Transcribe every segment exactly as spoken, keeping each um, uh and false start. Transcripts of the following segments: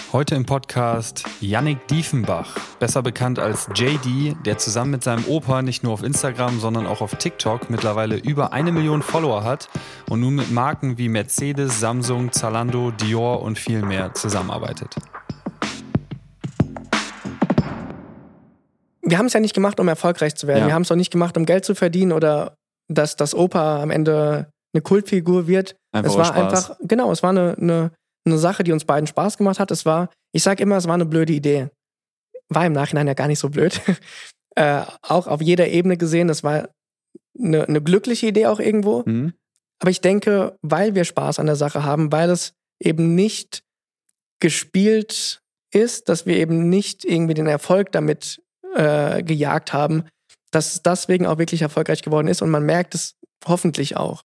Heute im Podcast Yannick Diefenbach, besser bekannt als J D, der zusammen mit seinem Opa nicht nur auf Instagram, sondern auch auf TikTok mittlerweile über eine Million Follower hat und nun mit Marken wie Mercedes, Samsung, Zalando, Dior und viel mehr zusammenarbeitet. Wir haben es ja nicht gemacht, um erfolgreich zu werden. Ja. Wir haben es auch nicht gemacht, um Geld zu verdienen oder dass das Opa am Ende eine Kultfigur wird. Einfach es war Spaß. einfach, genau, es war eine, eine, eine Sache, die uns beiden Spaß gemacht hat. Es war, ich sag immer, es war eine blöde Idee. War im Nachhinein ja gar nicht so blöd. äh, auch auf jeder Ebene gesehen, das war eine, eine glückliche Idee auch irgendwo. Mhm. Aber ich denke, weil wir Spaß an der Sache haben, weil es eben nicht gespielt ist, dass wir eben nicht irgendwie den Erfolg damit äh, gejagt haben, dass es deswegen auch wirklich erfolgreich geworden ist und man merkt es hoffentlich auch.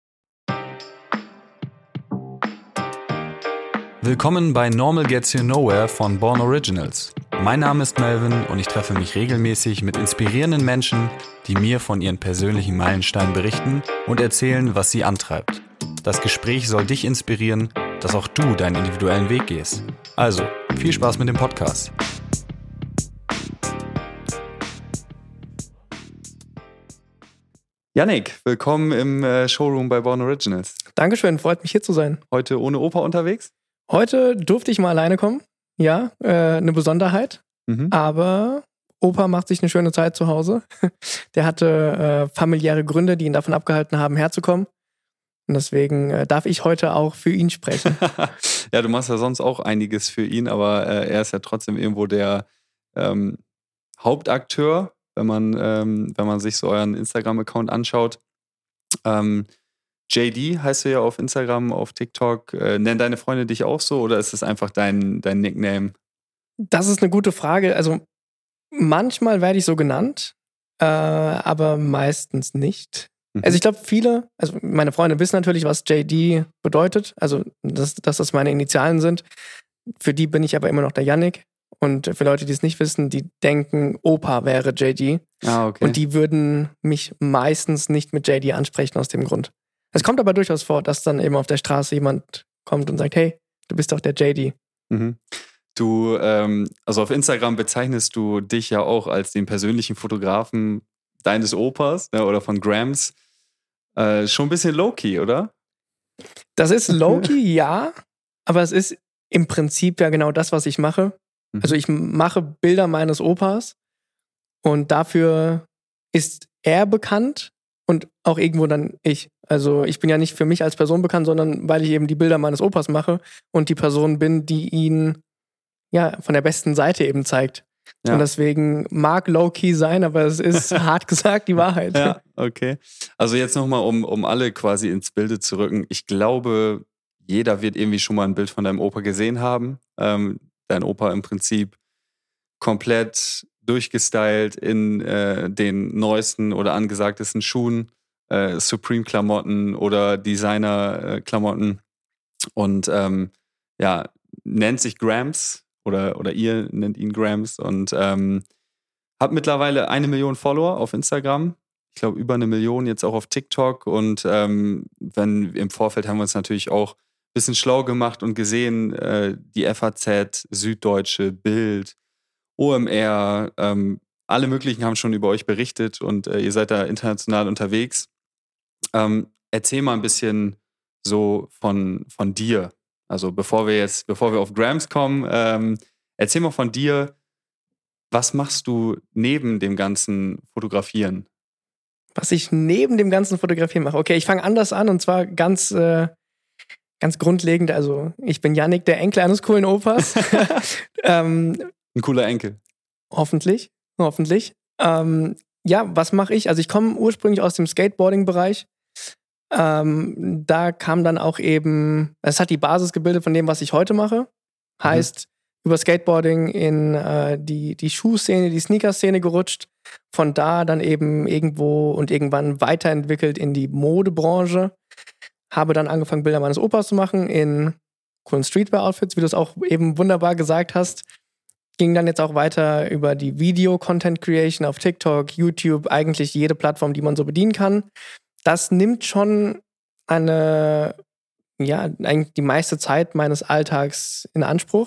Willkommen bei Normal Gets You Nowhere von Born Originals. Mein Name ist Melvin und ich treffe mich regelmäßig mit inspirierenden Menschen, die mir von ihren persönlichen Meilensteinen berichten und erzählen, was sie antreibt. Das Gespräch soll dich inspirieren, dass auch du deinen individuellen Weg gehst. Also, viel Spaß mit dem Podcast. Yannick, willkommen im äh, Showroom bei Born Originals. Dankeschön, freut mich hier zu sein. Heute ohne Opa unterwegs? Heute durfte ich mal alleine kommen. Ja, äh, eine Besonderheit. Mhm. Aber Opa macht sich eine schöne Zeit zu Hause. Der hatte äh, familiäre Gründe, die ihn davon abgehalten haben, herzukommen. Und deswegen äh, darf ich heute auch für ihn sprechen. Ja, du machst ja sonst auch einiges für ihn, aber äh, er ist ja trotzdem irgendwo der ähm, Hauptakteur, wenn man, ähm, wenn man sich so euren Instagram-Account anschaut. Ähm, J D heißt du ja auf Instagram, auf TikTok. Äh, nennen deine Freunde dich auch so oder ist es einfach dein, dein Nickname? Das ist eine gute Frage. Also manchmal werde ich so genannt, äh, aber meistens nicht. Mhm. Also ich glaube, viele, also meine Freunde wissen natürlich, was J D bedeutet, also dass, dass das meine Initialen sind. Für die bin ich aber immer noch der Yannick. Und für Leute, die es nicht wissen, die denken, Opa wäre J D. Ah, okay. Und die würden mich meistens nicht mit J D ansprechen aus dem Grund. Es kommt aber durchaus vor, dass dann eben auf der Straße jemand kommt und sagt, hey, du bist doch der J D. Mhm. Du, ähm, also auf Instagram bezeichnest du dich ja auch als den persönlichen Fotografen deines Opas, ne, oder von Grams. Äh, schon ein bisschen low-key, oder? Das ist low-key, ja. Aber es ist im Prinzip ja genau das, was ich mache. Mhm. Also ich mache Bilder meines Opas und dafür ist er bekannt und auch irgendwo dann ich. Also ich bin ja nicht für mich als Person bekannt, sondern weil ich eben die Bilder meines Opas mache und die Person bin, die ihn ja von der besten Seite eben zeigt. Ja. Und deswegen mag low-key sein, aber es ist hart gesagt die Wahrheit. Ja, okay. Also jetzt nochmal, um, um alle quasi ins Bilde zu rücken. Ich glaube, jeder wird irgendwie schon mal ein Bild von deinem Opa gesehen haben. Ähm, dein Opa im Prinzip komplett durchgestylt in äh, den neuesten oder angesagtesten Schuhen, äh, Supreme-Klamotten oder Designer-Klamotten und ähm, ja, nennt sich Grams oder, oder ihr nennt ihn Grams und ähm, hat mittlerweile eine Million Follower auf Instagram. Ich glaube über eine Million jetzt auch auf TikTok und ähm, wenn im Vorfeld haben wir uns natürlich auch ein bisschen schlau gemacht und gesehen, äh, die F A Z, Süddeutsche, Bild, O M R, ähm, alle möglichen haben schon über euch berichtet und äh, ihr seid da international unterwegs. Ähm, erzähl mal ein bisschen so von, von dir. Also bevor wir jetzt, bevor wir auf Grams kommen, ähm, erzähl mal von dir, was machst du neben dem ganzen Fotografieren? Was ich neben dem ganzen Fotografieren mache? Okay, ich fange anders an und zwar ganz, äh, ganz grundlegend. Also ich bin Yannick, der Enkel eines coolen Opas. ähm, Ein cooler Enkel. Hoffentlich, hoffentlich. Ähm, ja, was mache ich? Also ich komme ursprünglich aus dem Skateboarding-Bereich. Ähm, da kam dann auch eben, es hat die Basis gebildet von dem, was ich heute mache. Heißt, mhm. über Skateboarding in äh, die, die Schuhszene, die Sneaker-Szene gerutscht. Von da dann eben irgendwo und irgendwann weiterentwickelt in die Modebranche. Habe dann angefangen, Bilder meines Opas zu machen in coolen Streetwear-Outfits, wie du es auch eben wunderbar gesagt hast. Ging dann jetzt auch weiter über die Video-Content-Creation auf TikTok, YouTube, eigentlich jede Plattform, die man so bedienen kann. Das nimmt schon eine, ja, eigentlich die meiste Zeit meines Alltags in Anspruch.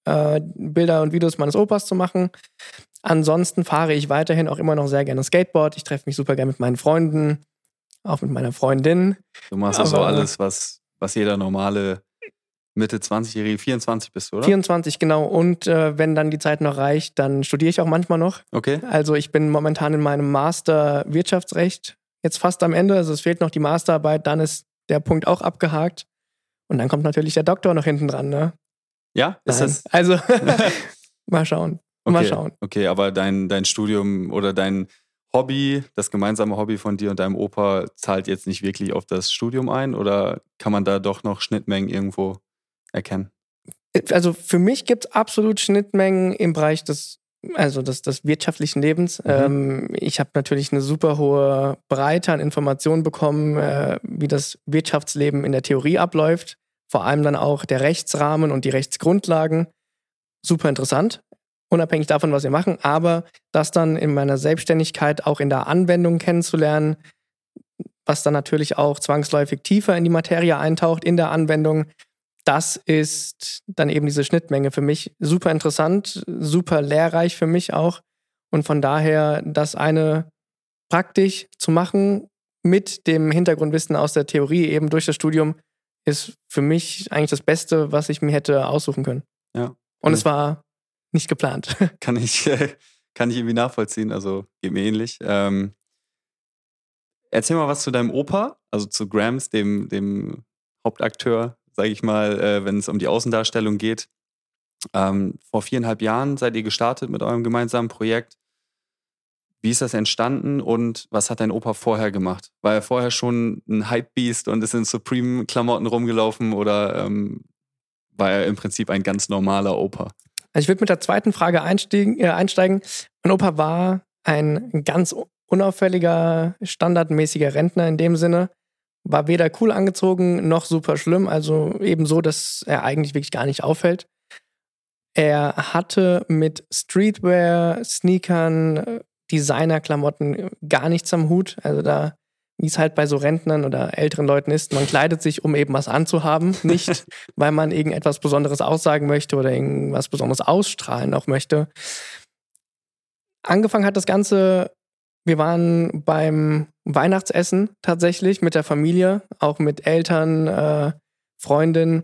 äh, Bilder und Videos meines Opas zu machen. Ansonsten fahre ich weiterhin auch immer noch sehr gerne Skateboard. Ich treffe mich super gerne mit meinen Freunden, auch mit meiner Freundin. Du machst also alles, was, was jeder normale Mitte zwanzigjährige, vierundzwanzig bist du, oder? vierundzwanzig, genau. Und äh, wenn dann die Zeit noch reicht, dann studiere ich auch manchmal noch. Okay. Also ich bin momentan in meinem Master Wirtschaftsrecht jetzt fast am Ende. Also es fehlt noch die Masterarbeit, dann ist der Punkt auch abgehakt. Und dann kommt natürlich der Doktor noch hinten dran, ne? Ja, ist Nein. das? Also mal schauen. Okay. Mal schauen. Okay, aber dein, dein Studium oder dein Hobby, das gemeinsame Hobby von dir und deinem Opa zahlt jetzt nicht wirklich auf das Studium ein oder kann man da doch noch Schnittmengen irgendwo erkennen? Also für mich gibt es absolut Schnittmengen im Bereich des, also des, des wirtschaftlichen Lebens. Mhm. Ähm, ich habe natürlich eine super hohe Breite an Informationen bekommen, äh, wie das Wirtschaftsleben in der Theorie abläuft. Vor allem dann auch der Rechtsrahmen und die Rechtsgrundlagen. Super interessant, unabhängig davon, was wir machen. Aber das dann in meiner Selbstständigkeit auch in der Anwendung kennenzulernen, was dann natürlich auch zwangsläufig tiefer in die Materie eintaucht in der Anwendung, das ist dann eben diese Schnittmenge für mich super interessant, super lehrreich für mich auch. Und von daher, das eine praktisch zu machen mit dem Hintergrundwissen aus der Theorie eben durch das Studium, ist für mich eigentlich das Beste, was ich mir hätte aussuchen können. Ja. Und es war nicht geplant. Kann ich, äh, kann ich irgendwie nachvollziehen, also geht mir ähnlich. Ähm, erzähl mal was zu deinem Opa, also zu Grams, dem, dem Hauptakteur, sage ich mal, äh, wenn es um die Außendarstellung geht. Ähm, vor viereinhalb Jahren seid ihr gestartet mit eurem gemeinsamen Projekt. Wie ist das entstanden und was hat dein Opa vorher gemacht? War er vorher schon ein Hypebeast und ist in Supreme-Klamotten rumgelaufen oder ähm, war er im Prinzip ein ganz normaler Opa? Also ich würde mit der zweiten Frage einsteigen, äh, einsteigen. Mein Opa war ein ganz unauffälliger, standardmäßiger Rentner in dem Sinne. War weder cool angezogen noch super schlimm, also eben so, dass er eigentlich wirklich gar nicht auffällt. Er hatte mit Streetwear, Sneakern, Designerklamotten gar nichts am Hut. Also da, wie es halt bei so Rentnern oder älteren Leuten ist, man kleidet sich, um eben was anzuhaben, nicht weil man irgendetwas Besonderes aussagen möchte oder irgendwas Besonderes ausstrahlen auch möchte. Angefangen hat das Ganze, wir waren beim Weihnachtsessen tatsächlich mit der Familie, auch mit Eltern, äh, Freundinnen.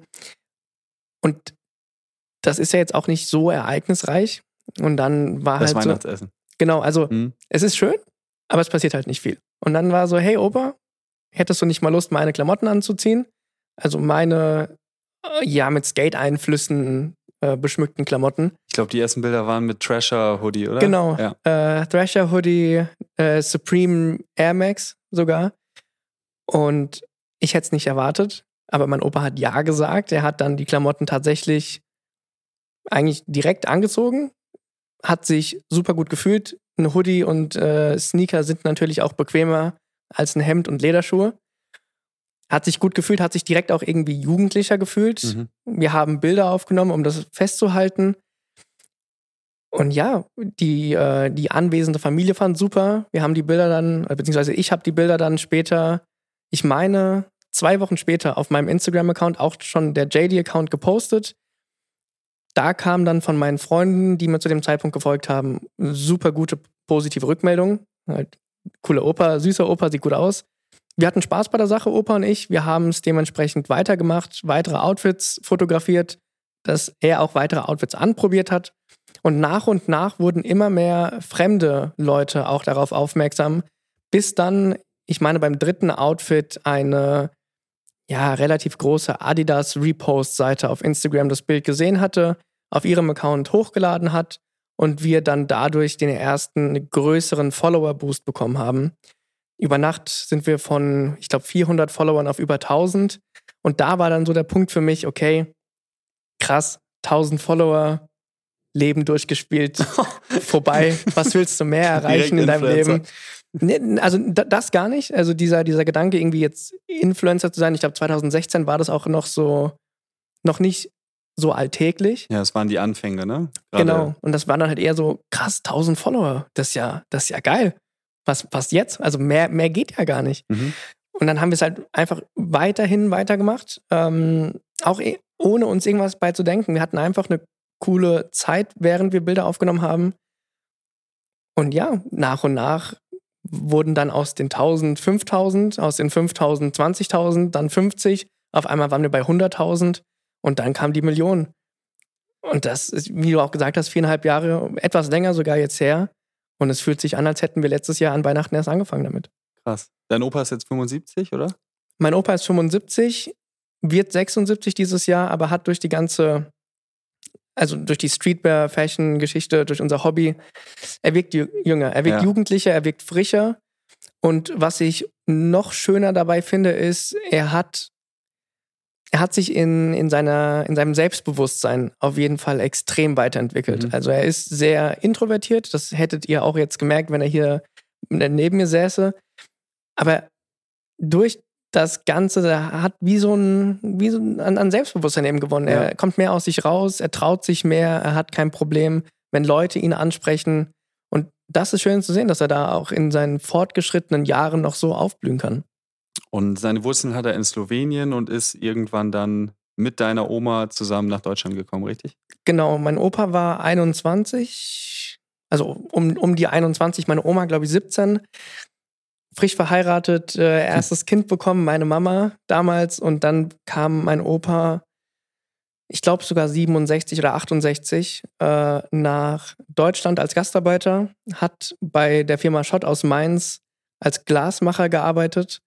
Und das ist ja jetzt auch nicht so ereignisreich. Und dann war das halt so... Weihnachtsessen. Genau, also mhm. es ist schön, aber es passiert halt nicht viel. Und dann war so, hey Opa, hättest du nicht mal Lust, meine Klamotten anzuziehen? Also meine, äh, ja, mit Skate-Einflüssen äh, beschmückten Klamotten. Ich glaube, die ersten Bilder waren mit Thrasher-Hoodie, oder? Genau, ja. äh, Thrasher-Hoodie, äh, Supreme Air Max sogar. Und ich hätte es nicht erwartet, aber mein Opa hat ja gesagt. Er hat dann die Klamotten tatsächlich eigentlich direkt angezogen. Hat sich super gut gefühlt. Ein Hoodie und äh, Sneaker sind natürlich auch bequemer als ein Hemd und Lederschuhe. Hat sich gut gefühlt, hat sich direkt auch irgendwie jugendlicher gefühlt. Mhm. Wir haben Bilder aufgenommen, um das festzuhalten. Und ja, die, äh, die anwesende Familie fand super. Wir haben die Bilder dann, beziehungsweise ich habe die Bilder dann später, ich meine, zwei Wochen später auf meinem Instagram-Account, auch schon der J D-Account, gepostet. Da kam dann von meinen Freunden, die mir zu dem Zeitpunkt gefolgt haben, super gute, positive Rückmeldungen. Halt, cooler Opa, süßer Opa, sieht gut aus. Wir hatten Spaß bei der Sache, Opa und ich. Wir haben es dementsprechend weitergemacht, weitere Outfits fotografiert, dass er auch weitere Outfits anprobiert hat. Und nach und nach wurden immer mehr fremde Leute auch darauf aufmerksam, bis dann, ich meine, beim dritten Outfit eine ja, relativ große Adidas-Repost-Seite auf Instagram das Bild gesehen hatte, auf ihrem Account hochgeladen hat und wir dann dadurch den ersten größeren Follower-Boost bekommen haben. Über Nacht sind wir von, ich glaube, vierhundert Followern auf über tausend. Und da war dann so der Punkt für mich, okay, krass, tausend Follower, Leben durchgespielt, vorbei. Was willst du mehr erreichen in deinem Leben? Nee, also das gar nicht. Also dieser, dieser Gedanke, irgendwie jetzt Influencer zu sein, ich glaube zwanzig sechzehn war das auch noch so, noch nicht so alltäglich. Ja, das waren die Anfänge, ne? Gerade genau. Und das waren dann halt eher so, krass, tausend Follower. Das ist ja, das ist ja geil. Was, was jetzt? Also mehr, mehr geht ja gar nicht. Mhm. Und dann haben wir es halt einfach weiterhin weitergemacht. Ähm, auch ohne uns irgendwas beizudenken. Wir hatten einfach eine coole Zeit, während wir Bilder aufgenommen haben. Und ja, nach und nach wurden dann aus den tausend fünftausend, aus den fünftausend zwanzigtausend, dann fünfzig. Auf einmal waren wir bei hunderttausend und dann kam die Million. Und das ist, wie du auch gesagt hast, viereinhalb Jahre, etwas länger sogar jetzt her. Und es fühlt sich an, als hätten wir letztes Jahr an Weihnachten erst angefangen damit. Krass. Dein Opa ist jetzt fünfundsiebzig, oder? Mein Opa ist fünfundsiebzig, wird sechsundsiebzig dieses Jahr, aber hat durch die ganze, also durch die Streetwear-Fashion-Geschichte, durch unser Hobby, er wirkt jünger, er wirkt ja. jugendlicher, er wirkt frischer. Und was ich noch schöner dabei finde, ist, er hat, er hat sich in, in, seiner, in seinem Selbstbewusstsein auf jeden Fall extrem weiterentwickelt. Mhm. Also er ist sehr introvertiert, das hättet ihr auch jetzt gemerkt, wenn er hier neben mir säße. Aber durch das Ganze, er hat wie so ein, wie so ein an Selbstbewusstsein eben gewonnen. Ja. Er kommt mehr aus sich raus, er traut sich mehr, er hat kein Problem, wenn Leute ihn ansprechen. Und das ist schön zu sehen, dass er da auch in seinen fortgeschrittenen Jahren noch so aufblühen kann. Und seine Wurzeln hat er in Slowenien und ist irgendwann dann mit deiner Oma zusammen nach Deutschland gekommen, richtig? Genau, mein Opa war einundzwanzig, also um, um die einundzwanzig, meine Oma, glaube ich, siebzehn. Frisch verheiratet, äh, erstes hm. Kind bekommen, meine Mama damals. Und dann kam mein Opa, ich glaube sogar siebenundsechzig oder achtundsechzig, äh, nach Deutschland als Gastarbeiter, hat bei der Firma Schott aus Mainz als Glasmacher gearbeitet.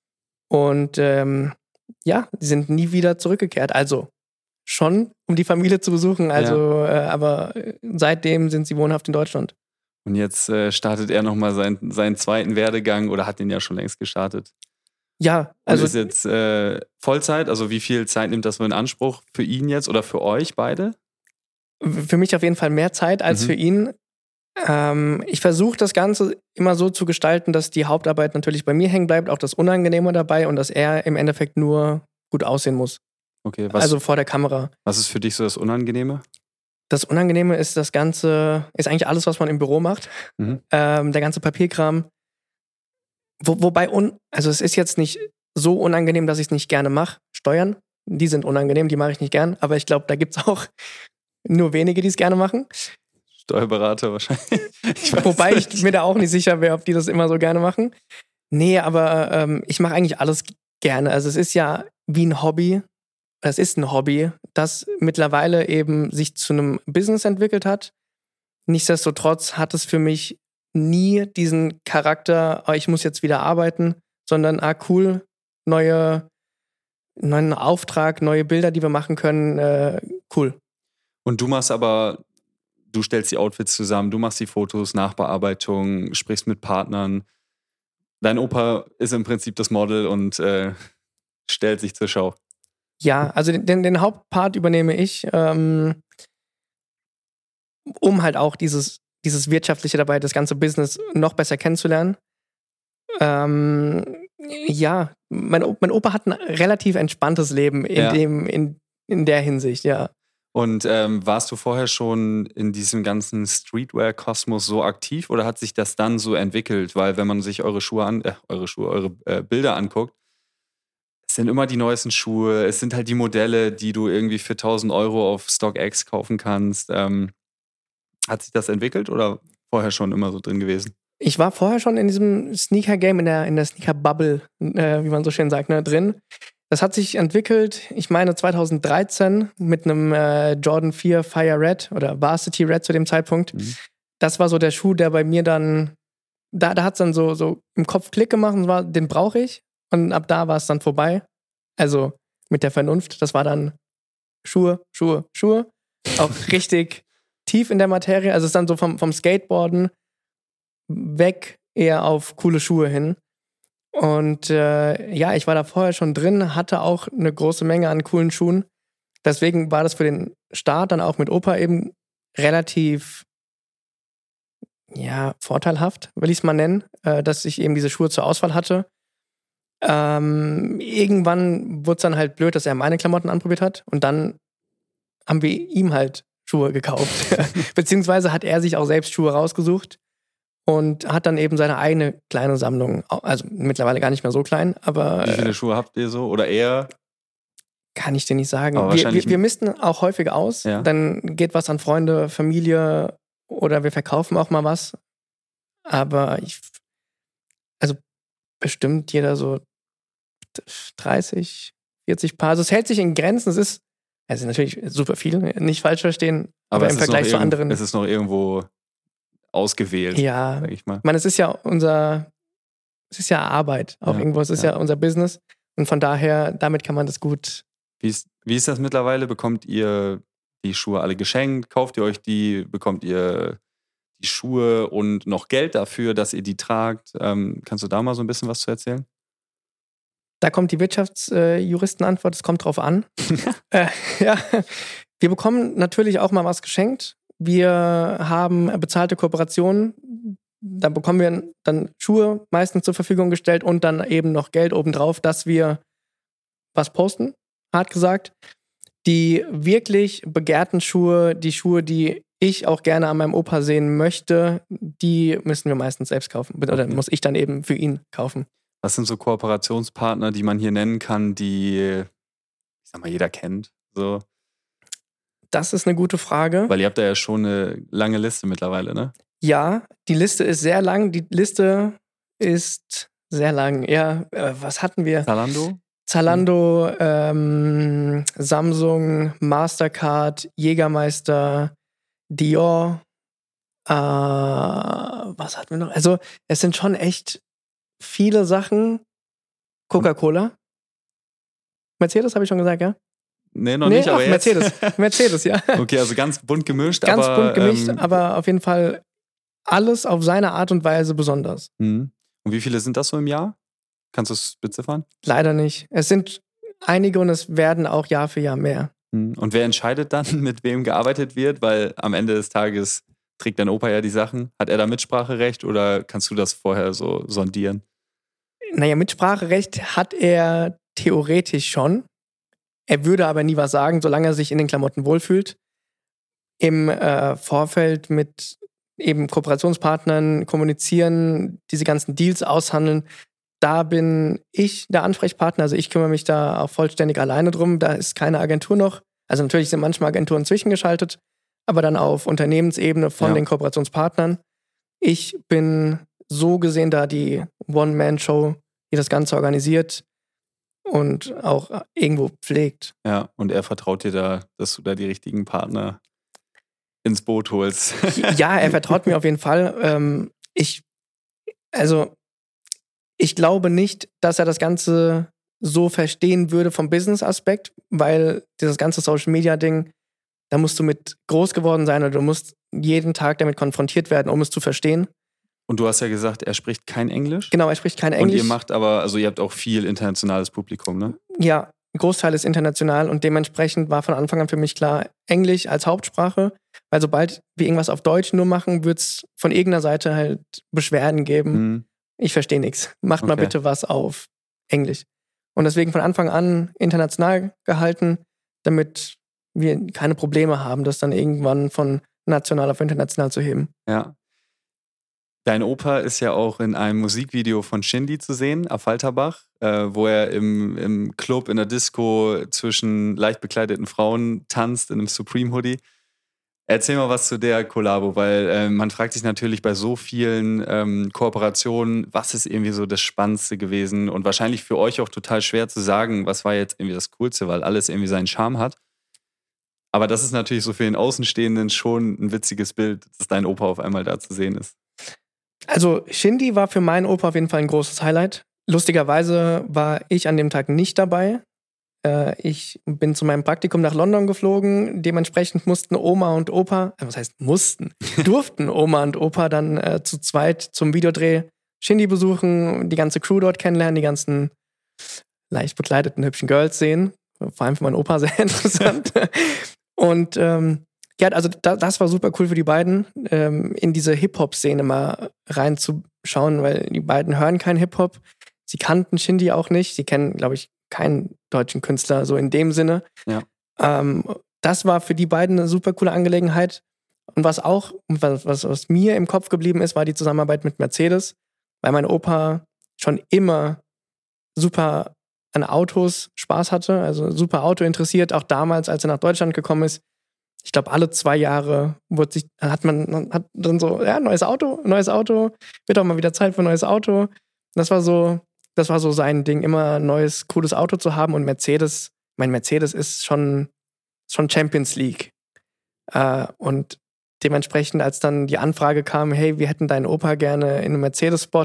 Und ähm, ja, die sind nie wieder zurückgekehrt. Also schon, um die Familie zu besuchen, also ja. äh, aber seitdem sind sie wohnhaft in Deutschland. Und jetzt äh, startet er nochmal seinen, seinen zweiten Werdegang oder hat ihn ja schon längst gestartet. Ja, also. Und ist jetzt äh, Vollzeit, also wie viel Zeit nimmt das so in Anspruch für ihn jetzt oder für euch beide? Für mich auf jeden Fall mehr Zeit als mhm. für ihn. Ähm, ich versuche das Ganze immer so zu gestalten, dass die Hauptarbeit natürlich bei mir hängen bleibt, auch das Unangenehme dabei und dass er im Endeffekt nur gut aussehen muss. Okay, was, also vor der Kamera. Was ist für dich so das Unangenehme? Das Unangenehme ist das Ganze, ist eigentlich alles, was man im Büro macht. Mhm. Ähm, der ganze Papierkram. Wo, wobei, un, also es ist jetzt nicht so unangenehm, dass ich es nicht gerne mache. Steuern, die sind unangenehm, die mache ich nicht gern. Aber ich glaube, da gibt es auch nur wenige, die es gerne machen. Steuerberater wahrscheinlich. Ich wobei nicht. ich mir da auch nicht sicher wäre, ob die das immer so gerne machen. Nee, aber ähm, ich mache eigentlich alles gerne. Also es ist ja wie ein Hobby. Es ist ein Hobby, das mittlerweile eben sich zu einem Business entwickelt hat. Nichtsdestotrotz hat es für mich nie diesen Charakter, oh, ich muss jetzt wieder arbeiten, sondern ah cool, neue, neuen Auftrag, neue Bilder, die wir machen können, äh, cool. Und du machst aber, du stellst die Outfits zusammen, du machst die Fotos, Nachbearbeitung, sprichst mit Partnern. Dein Opa ist im Prinzip das Model und äh, stellt sich zur Schau. Ja, also den, den Hauptpart übernehme ich, ähm, um halt auch dieses, dieses Wirtschaftliche dabei, das ganze Business noch besser kennenzulernen. Ähm, ja, mein, mein Opa hat ein relativ entspanntes Leben in, ja. dem, in, in der Hinsicht, ja. Und ähm, warst du vorher schon in diesem ganzen Streetwear-Kosmos so aktiv oder hat sich das dann so entwickelt? Weil wenn man sich eure Schuhe an, äh, eure Schuhe, eure äh, Bilder anguckt, es sind immer die neuesten Schuhe, es sind halt die Modelle, die du irgendwie für tausend Euro auf StockX kaufen kannst. Ähm, hat sich das entwickelt oder vorher schon immer so drin gewesen? Ich war vorher schon in diesem Sneaker-Game, in der, in der Sneaker-Bubble, äh, wie man so schön sagt, ne, drin. Das hat sich entwickelt, ich meine zweitausenddreizehn mit einem äh, Jordan vier Fire Red oder Varsity Red zu dem Zeitpunkt. Mhm. Das war so der Schuh, der bei mir dann, da, da hat es dann so, so im Kopf Klick gemacht und war, den brauche ich. Und ab da war es dann vorbei. Also mit der Vernunft. Das war dann Schuhe, Schuhe, Schuhe. Auch richtig tief in der Materie. Also es ist dann so vom, vom Skateboarden weg eher auf coole Schuhe hin. Und äh, ja, ich war da vorher schon drin, hatte auch eine große Menge an coolen Schuhen. Deswegen war das für den Start dann auch mit Opa eben relativ ja, vorteilhaft, will ich es mal nennen, äh, dass ich eben diese Schuhe zur Auswahl hatte. Ähm, irgendwann wurde es dann halt blöd, dass er meine Klamotten anprobiert hat und dann haben wir ihm halt Schuhe gekauft. Beziehungsweise hat er sich auch selbst Schuhe rausgesucht und hat dann eben seine eigene kleine Sammlung, also mittlerweile gar nicht mehr so klein, aber... Wie viele Schuhe habt ihr so? Oder eher? Kann ich dir nicht sagen. Aber Wir, wahrscheinlich- wir, wir misten auch häufig aus. Ja. Dann geht was an Freunde, Familie oder wir verkaufen auch mal was. Aber ich, also bestimmt jeder so dreißig, vierzig Paar. Also es hält sich in Grenzen. Es ist, es ist natürlich super viel, nicht falsch verstehen, aber, es im ist Vergleich noch zu irgend- anderen. Es ist noch irgendwo ausgewählt, Ja, sag ich mal. ich meine, es ist ja unser, es ist ja Arbeit auch Ja, irgendwo. Es ist ja. ja unser Business. Und von daher, damit kann man das gut. Wie ist, wie ist das mittlerweile? Bekommt ihr die Schuhe alle geschenkt? Kauft ihr euch die? Bekommt ihr die Schuhe und noch Geld dafür, dass ihr die tragt? Ähm, kannst du da mal so ein bisschen was zu erzählen? Da kommt die Wirtschaftsjuristenantwort, es kommt drauf an. äh, ja. Wir bekommen natürlich auch mal was geschenkt. Wir haben bezahlte Kooperationen. Da bekommen wir dann Schuhe meistens zur Verfügung gestellt und dann eben noch Geld obendrauf, dass wir was posten, hart gesagt. Die wirklich begehrten Schuhe, die Schuhe, die ich auch gerne an meinem Opa sehen möchte, die müssen wir meistens selbst kaufen. Oder Okay. muss ich dann eben für ihn kaufen. Was sind so Kooperationspartner, die man hier nennen kann, die, ich sag mal, jeder kennt? So? Das ist eine gute Frage. Weil ihr habt da ja schon eine lange Liste mittlerweile, ne? Ja, die Liste ist sehr lang. Die Liste ist sehr lang. Ja, äh, was hatten wir? Zalando? Zalando, ähm, Samsung, Mastercard, Jägermeister, Dior. Äh, was hatten wir noch? Also, es sind schon echt viele Sachen. Coca-Cola. Mercedes, habe ich schon gesagt, ja? Nee, noch Nee, nicht, aber ach, jetzt. Mercedes. Mercedes, ja. Okay, also ganz bunt gemischt. Ganz aber, bunt gemischt, ähm, aber auf jeden Fall alles auf seine Art und Weise besonders. mhm. Und wie viele sind das so im Jahr? Kannst du es beziffern? Leider nicht. Es sind einige und es werden auch Jahr für Jahr mehr. Mhm. Und wer entscheidet dann, mit wem gearbeitet wird? Weil am Ende des Tages trägt dein Opa ja die Sachen. Hat er da Mitspracherecht oder kannst du das vorher so sondieren? Naja, Mitspracherecht hat er theoretisch schon. Er würde aber nie was sagen, solange er sich in den Klamotten wohlfühlt. Im äh, Vorfeld mit eben Kooperationspartnern kommunizieren, diese ganzen Deals aushandeln. Da bin ich der Ansprechpartner, also ich kümmere mich da auch vollständig alleine drum. Da ist keine Agentur noch. Also natürlich sind manchmal Agenturen zwischengeschaltet, aber dann auf Unternehmensebene von Ja. den Kooperationspartnern. Ich bin so gesehen da die One-Man-Show, die das Ganze organisiert und auch irgendwo pflegt. Ja, und er vertraut dir da, dass du da die richtigen Partner ins Boot holst. Ja, er vertraut mir auf jeden Fall. Ähm, ich, also, ich glaube nicht, dass er das Ganze so verstehen würde vom Business-Aspekt, weil dieses ganze Social-Media-Ding, da musst du mit groß geworden sein oder du musst jeden Tag damit konfrontiert werden, um es zu verstehen. Und du hast ja gesagt, er spricht kein Englisch. Genau, er spricht kein Und Englisch. ihr macht aber, also ihr habt auch viel internationales Publikum, ne? Ja, ein Großteil ist international und dementsprechend war von Anfang an für mich klar, Englisch als Hauptsprache, weil sobald wir irgendwas auf Deutsch nur machen, wird es von irgendeiner Seite halt Beschwerden geben. Mhm. Ich verstehe nichts. Macht mal Okay. bitte was auf Englisch. Und deswegen von Anfang an international gehalten, damit wir keine Probleme haben, das dann irgendwann von national auf international zu heben. Ja. Dein Opa ist ja auch in einem Musikvideo von Shindy zu sehen, Affalterbach, äh, wo er im, im Club, in der Disco zwischen leicht bekleideten Frauen tanzt in einem Supreme-Hoodie. Erzähl mal was zu der Kollabo, weil äh, man fragt sich natürlich bei so vielen ähm, Kooperationen, was ist irgendwie so das Spannendste gewesen und wahrscheinlich für euch auch total schwer zu sagen, was war jetzt irgendwie das Coolste, weil alles irgendwie seinen Charme hat. Aber das ist natürlich so für den Außenstehenden schon ein witziges Bild, dass dein Opa auf einmal da zu sehen ist. Also Shindy war für meinen Opa auf jeden Fall ein großes Highlight. Lustigerweise war ich an dem Tag nicht dabei. Äh, ich bin zu meinem Praktikum nach London geflogen. Dementsprechend mussten Oma und Opa, äh, was heißt mussten, durften Oma und Opa dann äh, zu zweit zum Videodreh Shindy besuchen, die ganze Crew dort kennenlernen, die ganzen leicht bekleideten, hübschen Girls sehen. Vor allem für meinen Opa sehr interessant. Und ähm, ja, also da, das war super cool für die beiden, ähm, in diese Hip-Hop-Szene mal reinzuschauen, weil die beiden hören keinen Hip-Hop. Sie kannten Shindy auch nicht. Sie kennen, glaube ich, keinen deutschen Künstler so in dem Sinne. Ja. Ähm, das war für die beiden eine super coole Angelegenheit. Und was auch, was, was, was mir im Kopf geblieben ist, war die Zusammenarbeit mit Mercedes, weil mein Opa schon immer super an Autos Spaß hatte, also super Auto interessiert, auch damals, als er nach Deutschland gekommen ist. Ich glaube, alle zwei Jahre wurde sich, hat man hat dann so, ja, neues Auto, neues Auto, wird auch mal wieder Zeit für ein neues Auto. Das war so, das war so sein Ding, immer ein neues, cooles Auto zu haben. Und Mercedes, mein Mercedes ist schon, schon Champions League. Äh, und dementsprechend, als dann die Anfrage kam, hey, wir hätten deinen Opa gerne in einem Mercedes-Spot,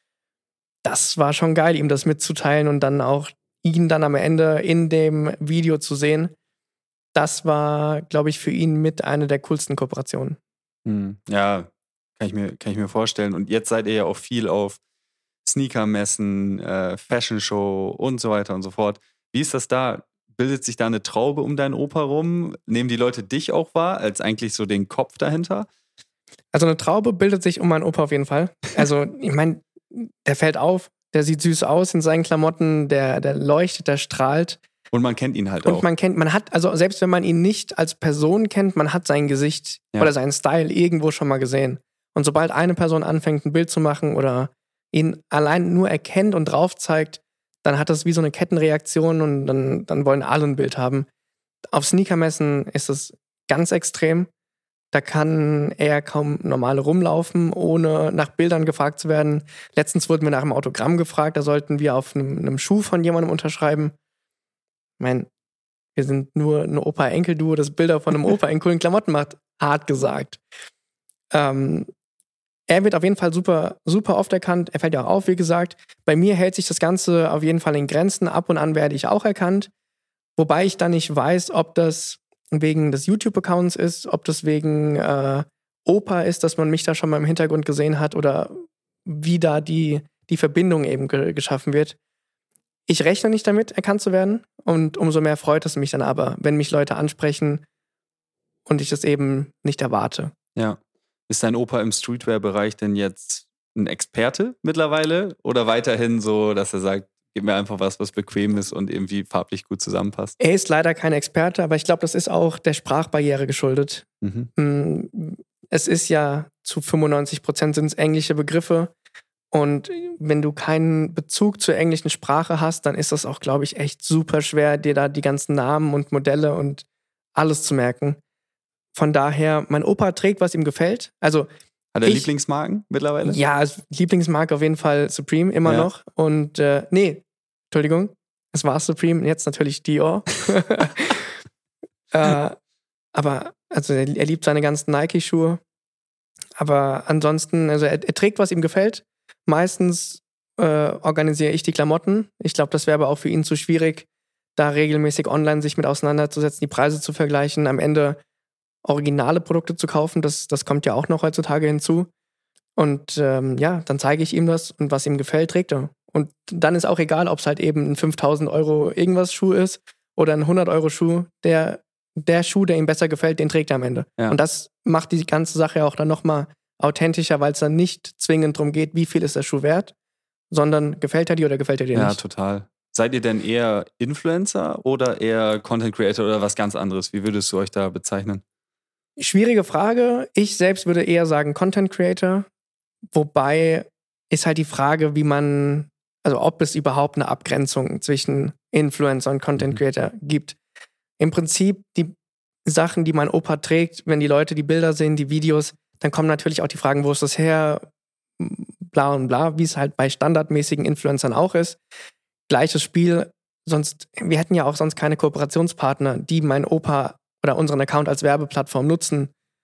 das war schon geil, ihm das mitzuteilen und dann auch ihn dann am Ende in dem Video zu sehen. Das war, glaube ich, für ihn mit einer der coolsten Kooperationen. Hm, ja, kann ich mir, kann ich mir vorstellen. Und jetzt seid ihr ja auch viel auf Sneakermessen, äh, Fashion Show und so weiter und so fort. Wie ist das da? Bildet sich da eine Traube um deinen Opa rum? Nehmen die Leute dich auch wahr, als eigentlich so den Kopf dahinter? Also eine Traube bildet sich um meinen Opa auf jeden Fall. Also, ich meine, der fällt auf, der sieht süß aus in seinen Klamotten, der, der leuchtet, der strahlt. Und man kennt ihn halt Und auch. man kennt, man hat, also selbst wenn man ihn nicht als Person kennt, man hat sein Gesicht Ja. oder seinen Style irgendwo schon mal gesehen. Und sobald eine Person anfängt, ein Bild zu machen oder ihn allein nur erkennt und drauf zeigt, dann hat das wie so eine Kettenreaktion und dann, dann wollen alle ein Bild haben. Auf Sneakermessen ist es ganz extrem. Da kann er kaum normal rumlaufen, ohne nach Bildern gefragt zu werden. Letztens wurden wir nach einem Autogramm gefragt, da sollten wir auf einem, einem Schuh von jemandem unterschreiben. Ich meine, wir sind nur ein Opa-Enkel-Duo, das Bilder von einem Opa in coolen Klamotten macht. Hart gesagt. Ähm, er wird auf jeden Fall super, super oft erkannt. Er fällt ja auch auf, wie gesagt. Bei mir hält sich das Ganze auf jeden Fall in Grenzen. Ab und an werde ich auch erkannt. Wobei ich dann nicht weiß, ob das wegen des YouTube-Accounts ist, ob das wegen äh, Opa ist, dass man mich da schon mal im Hintergrund gesehen hat oder wie da die, die Verbindung eben ge- geschaffen wird. Ich rechne nicht damit, erkannt zu werden und umso mehr freut es mich dann aber, wenn mich Leute ansprechen und ich das eben nicht erwarte. Ja. Ist dein Opa im Streetwear-Bereich denn jetzt ein Experte mittlerweile oder weiterhin so, dass er sagt, gib mir einfach was, was bequem ist und irgendwie farblich gut zusammenpasst? Er ist leider kein Experte, aber ich glaube, das ist auch der Sprachbarriere geschuldet. Mhm. Es ist ja zu fünfundneunzig Prozent sind es englische Begriffe. Und wenn du keinen Bezug zur englischen Sprache hast, dann ist das auch, glaube ich, echt super schwer, dir da die ganzen Namen und Modelle und alles zu merken. Von daher, mein Opa trägt, was ihm gefällt. Also Hat er ich- Lieblingsmarken mittlerweile? ja, als Lieblingsmarke auf jeden Fall Supreme, immer Ja. noch. Und äh, nee, Entschuldigung, es war Supreme, jetzt natürlich Dior. äh, aber also er, er liebt seine ganzen Nike-Schuhe. Aber ansonsten, also er, er trägt, was ihm gefällt. Meistens äh, organisiere ich die Klamotten. Ich glaube, das wäre aber auch für ihn zu schwierig, da regelmäßig online sich mit auseinanderzusetzen, die Preise zu vergleichen, am Ende originale Produkte zu kaufen. Das, das kommt ja auch noch heutzutage hinzu. Und ähm, ja, dann zeige ich ihm das und was ihm gefällt, trägt er. Und dann ist auch egal, ob es halt eben ein fünftausend Euro irgendwas Schuh ist oder ein hundert Euro Schuh. Der, der Schuh, der ihm besser gefällt, den trägt er am Ende. Ja. Und das macht die ganze Sache auch dann nochmal authentischer, weil es dann nicht zwingend darum geht, wie viel ist der Schuh wert, sondern gefällt er dir oder gefällt er dir Ja, nicht. total. Seid ihr denn eher Influencer oder eher Content Creator oder was ganz anderes? Wie würdest du euch da bezeichnen? Schwierige Frage. Ich selbst würde eher sagen Content Creator. Wobei ist halt die Frage, wie man, also ob es überhaupt eine Abgrenzung zwischen Influencer und Content Mhm. Creator gibt. Im Prinzip die Sachen, die mein Opa trägt, wenn die Leute die Bilder sehen, die Videos, dann kommen natürlich auch die Fragen, wo ist das her? Bla und bla, wie es halt bei standardmäßigen Influencern auch ist. Gleiches Spiel, sonst, wir hätten ja auch sonst keine Kooperationspartner, die mein Opa oder unseren Account als Werbeplattform nutzen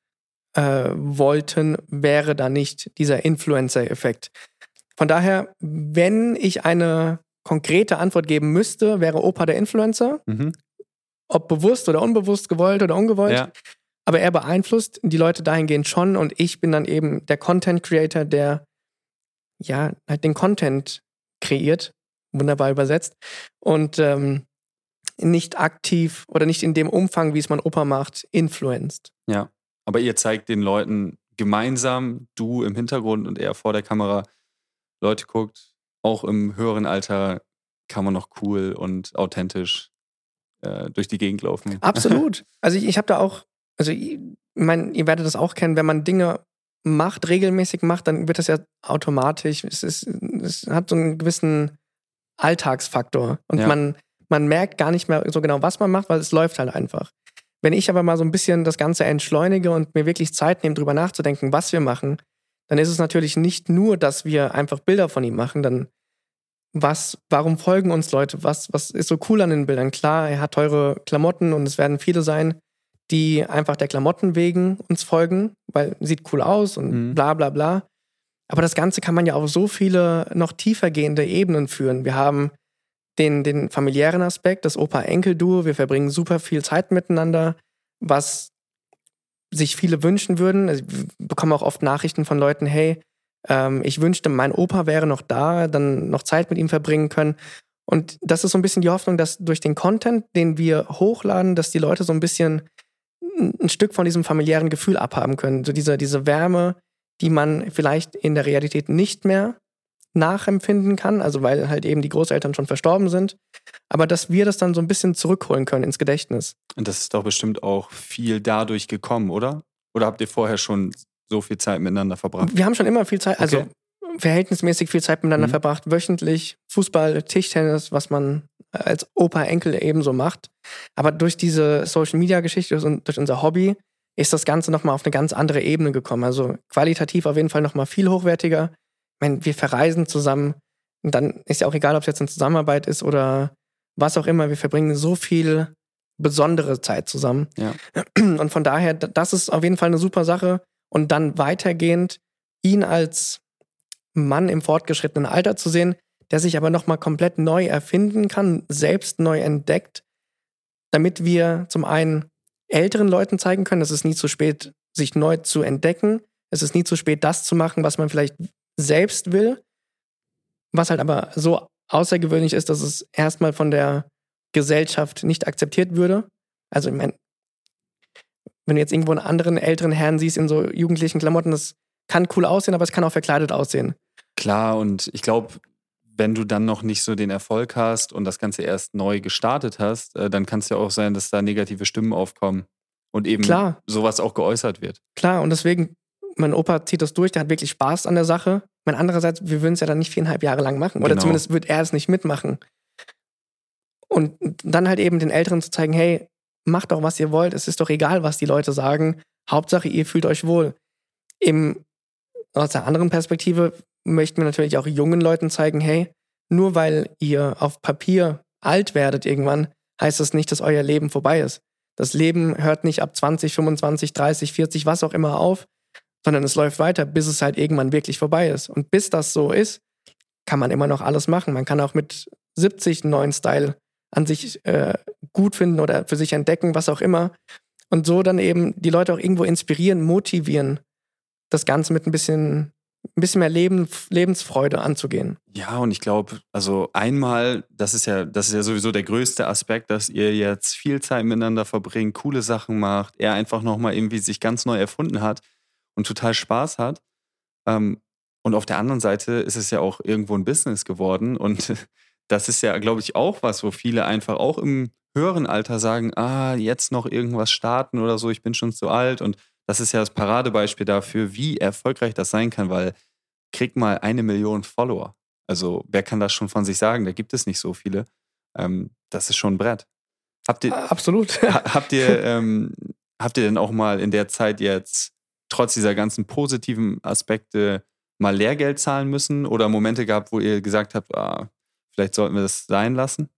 äh, wollten, wäre da nicht dieser Influencer-Effekt. Von daher, wenn ich eine konkrete Antwort geben müsste, wäre Opa der Influencer, Mhm. ob bewusst oder unbewusst, gewollt oder ungewollt. Ja. Aber er beeinflusst die Leute dahingehend schon und ich bin dann eben der Content Creator, der ja halt den Content kreiert, wunderbar übersetzt und ähm, nicht aktiv oder nicht in dem Umfang, wie es mein Opa macht, influenced. Ja. Aber ihr zeigt den Leuten gemeinsam, du im Hintergrund und er vor der Kamera, Leute guckt, auch im höheren Alter kann man noch cool und authentisch äh, durch die Gegend laufen. Absolut. Also ich, ich habe da auch, also ich mein, ihr werdet das auch kennen, wenn man Dinge macht, regelmäßig macht, dann wird das ja automatisch, es, ist, es hat so einen gewissen Alltagsfaktor. Und Ja. man, man merkt gar nicht mehr so genau, was man macht, weil es läuft halt einfach. Wenn ich aber mal so ein bisschen das Ganze entschleunige und mir wirklich Zeit nehme, drüber nachzudenken, was wir machen, dann ist es natürlich nicht nur, dass wir einfach Bilder von ihm machen. Dann was, warum folgen uns Leute? Was, was ist so cool an den Bildern? Klar, er hat teure Klamotten und es werden viele sein, die einfach der Klamotten wegen uns folgen, weil sieht cool aus und Mhm. bla bla bla. Aber das Ganze kann man ja auf so viele noch tiefergehende Ebenen führen. Wir haben den, den familiären Aspekt, das Opa-Enkel-Duo. Wir verbringen super viel Zeit miteinander, was sich viele wünschen würden. Also, ich bekomme auch oft Nachrichten von Leuten, hey, ähm, ich wünschte, mein Opa wäre noch da, dann noch Zeit mit ihm verbringen können. Und das ist so ein bisschen die Hoffnung, dass durch den Content, den wir hochladen, dass die Leute so ein bisschen ein Stück von diesem familiären Gefühl abhaben können. So diese, diese Wärme, die man vielleicht in der Realität nicht mehr nachempfinden kann, also weil halt eben die Großeltern schon verstorben sind, aber dass wir das dann so ein bisschen zurückholen können ins Gedächtnis. Und das ist doch bestimmt auch viel dadurch gekommen, oder? Oder habt ihr vorher schon so viel Zeit miteinander verbracht? Wir haben schon immer viel Zeit, also Okay. verhältnismäßig viel Zeit miteinander Mhm. verbracht, wöchentlich, Fußball, Tischtennis, was man als Opa, Enkel ebenso macht. Aber durch diese Social-Media-Geschichte und durch unser Hobby ist das Ganze nochmal auf eine ganz andere Ebene gekommen. Also qualitativ auf jeden Fall nochmal viel hochwertiger. Ich meine, wir verreisen zusammen und dann ist ja auch egal, ob es jetzt in Zusammenarbeit ist oder was auch immer. Wir verbringen so viel besondere Zeit zusammen. Ja. Und von daher, d- das ist auf jeden Fall eine super Sache. Und dann weitergehend ihn als Mann im fortgeschrittenen Alter zu sehen, der sich aber nochmal komplett neu erfinden kann, selbst neu entdeckt, damit wir zum einen älteren Leuten zeigen können, es ist nie zu spät, sich neu zu entdecken. Es ist nie zu spät, das zu machen, was man vielleicht selbst will, was halt aber so außergewöhnlich ist, dass es erstmal von der Gesellschaft nicht akzeptiert würde. Also, ich meine, wenn du jetzt irgendwo einen anderen älteren Herrn siehst in so jugendlichen Klamotten, das kann cool aussehen, aber es kann auch verkleidet aussehen. Klar, und ich glaube, wenn du dann noch nicht so den Erfolg hast und das Ganze erst neu gestartet hast, äh, dann kann es ja auch sein, dass da negative Stimmen aufkommen und eben Klar. sowas auch geäußert wird. Klar, und deswegen, mein Opa zieht das durch, der hat wirklich Spaß an der Sache. Mein andererseits, wir würden es ja dann nicht viereinhalb Jahre lang machen. Oder Genau. zumindest wird er es nicht mitmachen. Und dann halt eben den Älteren zu zeigen, hey, macht doch, was ihr wollt. Es ist doch egal, was die Leute sagen. Hauptsache, ihr fühlt euch wohl. Im, aus der anderen Perspektive möchten wir natürlich auch jungen Leuten zeigen, hey, nur weil ihr auf Papier alt werdet irgendwann, heißt das nicht, dass euer Leben vorbei ist. Das Leben hört nicht ab zwanzig, fünfundzwanzig, dreißig, vierzig, was auch immer auf, sondern es läuft weiter, bis es halt irgendwann wirklich vorbei ist. Und bis das so ist, kann man immer noch alles machen. Man kann auch mit siebzig einen neuen Style an sich äh, gut finden oder für sich entdecken, was auch immer. Und so dann eben die Leute auch irgendwo inspirieren, motivieren, das Ganze mit ein bisschen, ein bisschen mehr Leben, Lebensfreude anzugehen. Ja, und ich glaube, also einmal, das ist ja, das ist ja sowieso der größte Aspekt, dass ihr jetzt viel Zeit miteinander verbringt, coole Sachen macht, er einfach nochmal irgendwie sich ganz neu erfunden hat und total Spaß hat. Ähm, und auf der anderen Seite ist es ja auch irgendwo ein Business geworden und das ist ja, glaube ich, auch was, wo viele einfach auch im höheren Alter sagen, ah, jetzt noch irgendwas starten oder so, ich bin schon zu alt. Und das ist ja das Paradebeispiel dafür, wie erfolgreich das sein kann, weil krieg mal eine Million Follower. Also wer kann das schon von sich sagen? Da gibt es nicht so viele. Ähm, das ist schon ein Brett. Habt ihr, Absolut. ha, habt ihr, ähm, habt ihr denn auch mal in der Zeit jetzt trotz dieser ganzen positiven Aspekte mal Lehrgeld zahlen müssen oder Momente gehabt, wo ihr gesagt habt, ah, vielleicht sollten wir das sein lassen?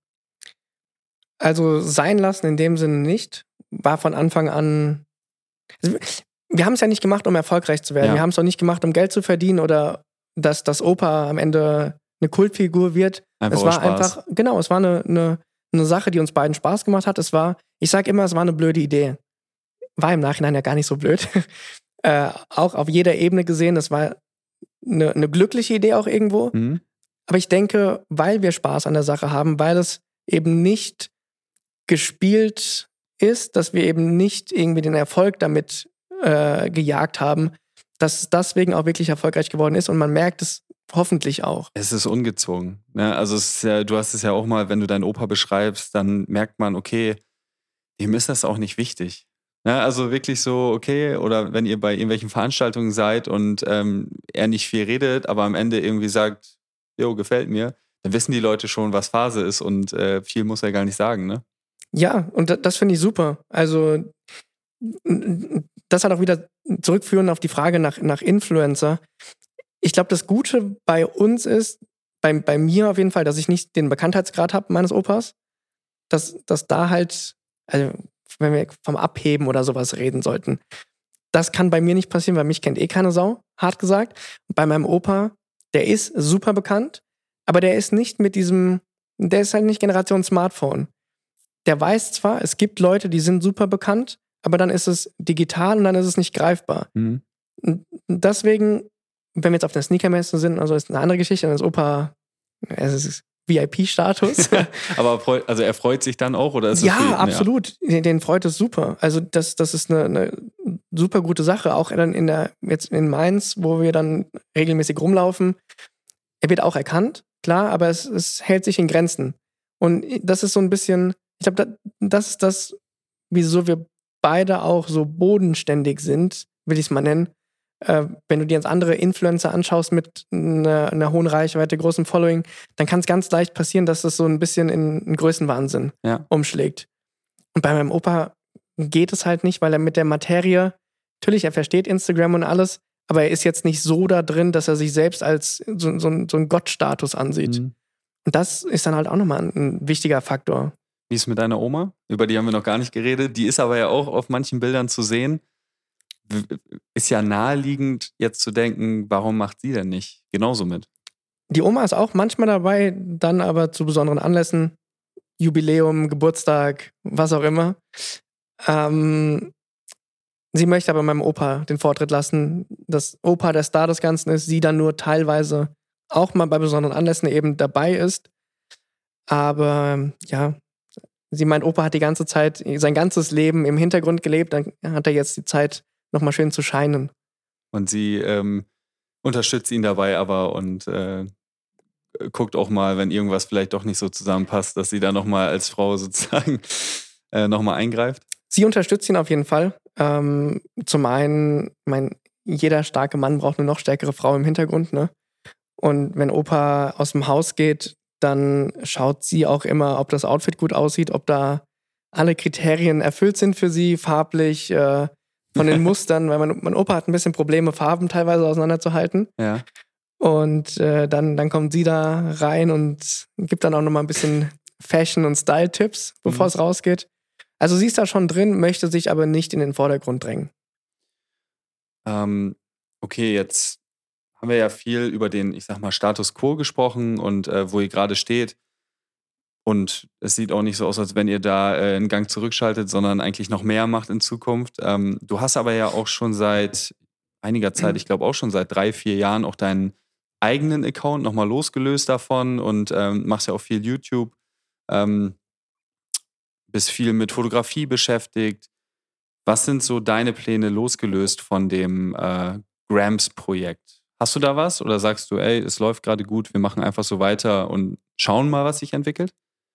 Also sein lassen in dem Sinne nicht. War von Anfang an. Also wir haben es ja nicht gemacht, um erfolgreich zu werden. Ja. Wir haben es auch nicht gemacht, um Geld zu verdienen oder dass das Opa am Ende eine Kultfigur wird. Einfach es aus war Spaß. einfach, genau, es war eine, eine, eine Sache, die uns beiden Spaß gemacht hat. Es war, ich sag immer, es war eine blöde Idee. War im Nachhinein ja gar nicht so blöd. äh, auch auf jeder Ebene gesehen, das war eine, eine glückliche Idee auch irgendwo. Mhm. Aber ich denke, weil wir Spaß an der Sache haben, weil es eben nicht gespielt ist, dass wir eben nicht irgendwie den Erfolg damit äh, gejagt haben, dass es deswegen auch wirklich erfolgreich geworden ist und man merkt es hoffentlich auch. Es ist ungezwungen. Ne? Also es ist ja, du hast es ja auch mal, wenn du deinen Opa beschreibst, dann merkt man, okay, ihm ist das auch nicht wichtig. Ne? Also wirklich so, okay, oder wenn ihr bei irgendwelchen Veranstaltungen seid und ähm, er nicht viel redet, aber am Ende irgendwie sagt, jo, gefällt mir, dann wissen die Leute schon, was Phase ist und äh, viel muss er gar nicht sagen, ne? Ja, und das, das finde ich super. Also das hat auch wieder zurückführend auf die Frage nach, nach Influencer. Ich glaube, das Gute bei uns ist, bei, bei mir auf jeden Fall, dass ich nicht den Bekanntheitsgrad habe meines Opas, dass, dass da halt, also wenn wir vom Abheben oder sowas reden sollten, das kann bei mir nicht passieren, weil mich kennt eh keine Sau, hart gesagt. Und bei meinem Opa, der ist super bekannt, aber der ist nicht mit diesem, der ist halt nicht Generation Smartphone. Der weiß zwar, es gibt Leute, die sind super bekannt, aber dann ist es digital und dann ist es nicht greifbar. Mhm. Und deswegen, wenn wir jetzt auf der Sneakermesse sind, also ist eine andere Geschichte, dann ist Opa, es ist V I P-Status. Aber freu, also er freut sich dann auch, oder ist es ja, für ihn, absolut. Ja. Den freut es super. Also das, das ist eine, eine super gute Sache. Auch dann in der, jetzt in Mainz, wo wir dann regelmäßig rumlaufen. Er wird auch erkannt, klar, aber es, es hält sich in Grenzen. Und das ist so ein bisschen, ich glaube, das ist das, wieso wir beide auch so bodenständig sind, will ich es mal nennen. Äh, wenn du dir jetzt andere Influencer anschaust mit einer, einer hohen Reichweite, großem Following, dann kann es ganz leicht passieren, dass das so ein bisschen in einen Größenwahnsinn ja. umschlägt. Und bei meinem Opa geht es halt nicht, weil er mit der Materie, natürlich, er versteht Instagram und alles, aber er ist jetzt nicht so da drin, dass er sich selbst als so, so, so einen Gottstatus ansieht. Mhm. Und das ist dann halt auch nochmal ein, ein wichtiger Faktor. Wie ist es mit deiner Oma? Über die haben wir noch gar nicht geredet. Die ist aber ja auch auf manchen Bildern zu sehen. Ist ja naheliegend, jetzt zu denken, warum macht sie denn nicht genauso mit? Die Oma ist auch manchmal dabei, dann aber zu besonderen Anlässen, Jubiläum, Geburtstag, was auch immer. Ähm, sie möchte aber meinem Opa den Vortritt lassen, dass Opa der Star des Ganzen ist, sie dann nur teilweise auch mal bei besonderen Anlässen eben dabei ist. Aber ja, sie meint, Opa hat die ganze Zeit, sein ganzes Leben im Hintergrund gelebt, dann hat er jetzt die Zeit, nochmal schön zu scheinen. Und sie ähm, unterstützt ihn dabei aber und äh, guckt auch mal, wenn irgendwas vielleicht doch nicht so zusammenpasst, dass sie da nochmal als Frau sozusagen äh, nochmal eingreift? Sie unterstützt ihn auf jeden Fall. Ähm, zum einen, mein, jeder starke Mann braucht eine noch stärkere Frau im Hintergrund, ne? Und wenn Opa aus dem Haus geht, dann schaut sie auch immer, ob das Outfit gut aussieht, ob da alle Kriterien erfüllt sind für sie, farblich, äh, von den Mustern, weil mein, mein Opa hat ein bisschen Probleme, Farben teilweise auseinanderzuhalten. Ja. Und äh, dann, dann kommt sie da rein und gibt dann auch nochmal ein bisschen Fashion- und Style-Tipps, bevor mhm. es rausgeht. Also sie ist da schon drin, möchte sich aber nicht in den Vordergrund drängen. Ähm, okay, jetzt haben wir ja viel über den, ich sag mal, Status Quo gesprochen und äh, wo ihr gerade steht. Und es sieht auch nicht so aus, als wenn ihr da äh, einen Gang zurückschaltet, sondern eigentlich noch mehr macht in Zukunft. Ähm, du hast aber ja auch schon seit einiger Zeit, ich glaube auch schon seit drei, vier Jahren, auch deinen eigenen Account nochmal losgelöst davon und ähm, machst ja auch viel YouTube. Ähm, bist viel mit Fotografie beschäftigt. Was sind so deine Pläne losgelöst von dem äh, Grams-Projekt? Hast du da was? Oder sagst du, ey, es läuft gerade gut, wir machen einfach so weiter und schauen mal, was sich entwickelt?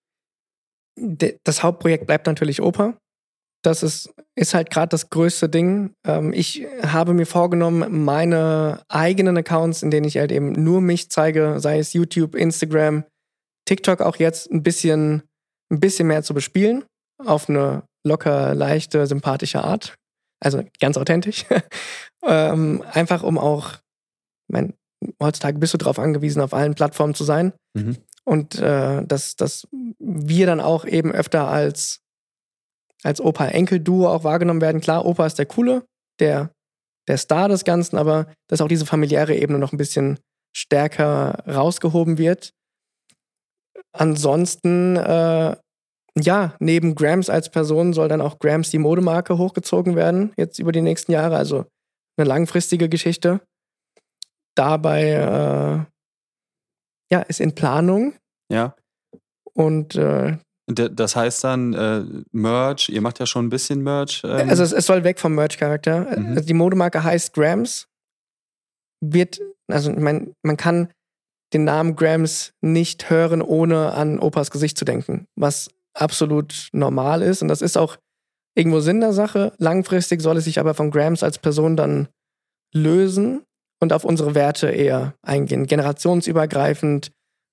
Das Hauptprojekt bleibt natürlich Opa. Das ist, ist halt gerade das größte Ding. Ich habe mir vorgenommen, meine eigenen Accounts, in denen ich halt eben nur mich zeige, sei es YouTube, Instagram, TikTok auch jetzt, ein bisschen, ein bisschen mehr zu bespielen. Auf eine locker, leichte, sympathische Art. Also ganz authentisch. ähm, einfach um auch, ich meine, heutzutage bist du darauf angewiesen, auf allen Plattformen zu sein. Mhm. Und äh, dass, dass wir dann auch eben öfter als, als Opa-Enkel-Duo auch wahrgenommen werden. Klar, Opa ist der Coole, der, der Star des Ganzen, aber dass auch diese familiäre Ebene noch ein bisschen stärker rausgehoben wird. Ansonsten, äh, ja, neben Grams als Person soll dann auch Grams die Modemarke hochgezogen werden, jetzt über die nächsten Jahre. Also eine langfristige Geschichte. Dabei, äh, ja, ist in Planung. Ja. Und äh, das heißt dann äh, Merch, ihr macht ja schon ein bisschen Merch. Ähm. Also es, es soll weg vom Merch-Charakter. Mhm. Also die Modemarke heißt Grams. Wird, also ich meine, man kann den Namen Grams nicht hören, ohne an Opas Gesicht zu denken. Was absolut normal ist. Und das ist auch irgendwo Sinn der Sache. Langfristig soll es sich aber von Grams als Person dann lösen und auf unsere Werte eher eingehen. Generationsübergreifend,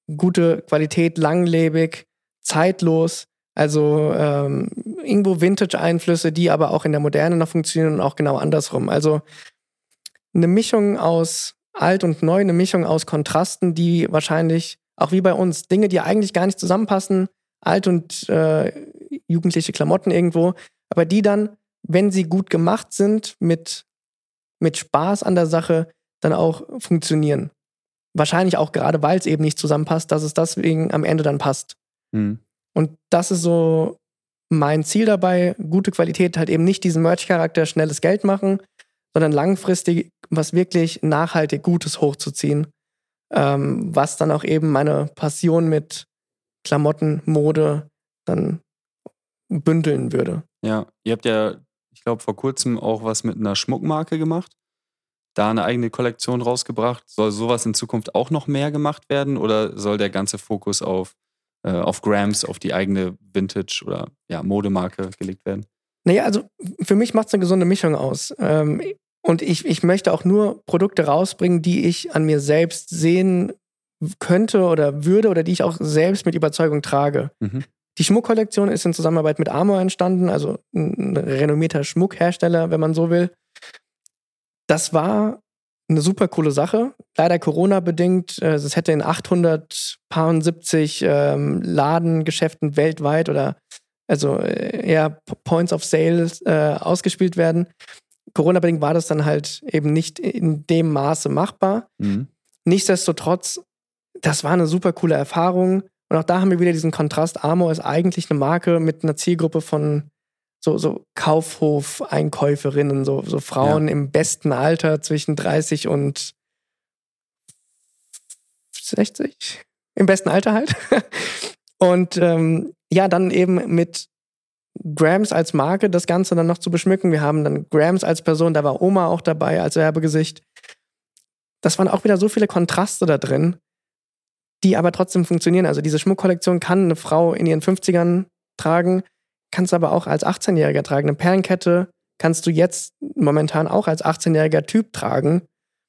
gute Qualität, langlebig, zeitlos. Also ähm, irgendwo Vintage-Einflüsse, die aber auch in der Moderne noch funktionieren und auch genau andersrum. Also eine Mischung aus alt und neu, eine Mischung aus Kontrasten, die wahrscheinlich, auch wie bei uns, Dinge, die eigentlich gar nicht zusammenpassen, alt und äh, jugendliche Klamotten irgendwo, aber die dann, wenn sie gut gemacht sind, mit, mit Spaß an der Sache, dann auch funktionieren. Wahrscheinlich auch gerade, weil es eben nicht zusammenpasst, dass es deswegen am Ende dann passt. Mhm. Und das ist so mein Ziel dabei, gute Qualität, halt eben nicht diesen Merch-Charakter, schnelles Geld machen, sondern langfristig was wirklich nachhaltig Gutes hochzuziehen, ähm, was dann auch eben meine Passion mit Klamotten, Mode dann bündeln würde. Ja, ihr habt ja, ich glaube, vor kurzem auch was mit einer Schmuckmarke gemacht, da eine eigene Kollektion rausgebracht. Soll sowas in Zukunft auch noch mehr gemacht werden oder soll der ganze Fokus auf, äh, auf Grams, auf die eigene Vintage- oder ja, Modemarke gelegt werden? Naja, also für mich macht es eine gesunde Mischung aus. Ähm, und ich, ich möchte auch nur Produkte rausbringen, die ich an mir selbst sehen könnte oder würde oder die ich auch selbst mit Überzeugung trage. Mhm. Die Schmuckkollektion ist in Zusammenarbeit mit Amor entstanden, also ein renommierter Schmuckhersteller, wenn man so will. Das war eine super coole Sache. Leider Corona-bedingt. äh, Es hätte in achthundertsiebzig ähm, Ladengeschäften weltweit oder also äh, eher Points of Sale äh, ausgespielt werden. Corona-bedingt war das dann halt eben nicht in dem Maße machbar. Mhm. Nichtsdestotrotz, das war eine super coole Erfahrung. Und auch da haben wir wieder diesen Kontrast. Amor ist eigentlich eine Marke mit einer Zielgruppe von so, so Kaufhof-Einkäuferinnen, so, so Frauen Ja. im besten Alter zwischen dreißig und sechzig. Im besten Alter halt. Und ähm, ja, dann eben mit Grams als Marke das Ganze dann noch zu beschmücken. Wir haben dann Grams als Person, da war Oma auch dabei als Werbegesicht. Das waren auch wieder so viele Kontraste da drin, die aber trotzdem funktionieren. Also diese Schmuckkollektion kann eine Frau in ihren fünfzigern tragen, kann es aber auch als achtzehnjähriger tragen. Eine Perlenkette kannst du jetzt momentan auch als achtzehnjähriger Typ tragen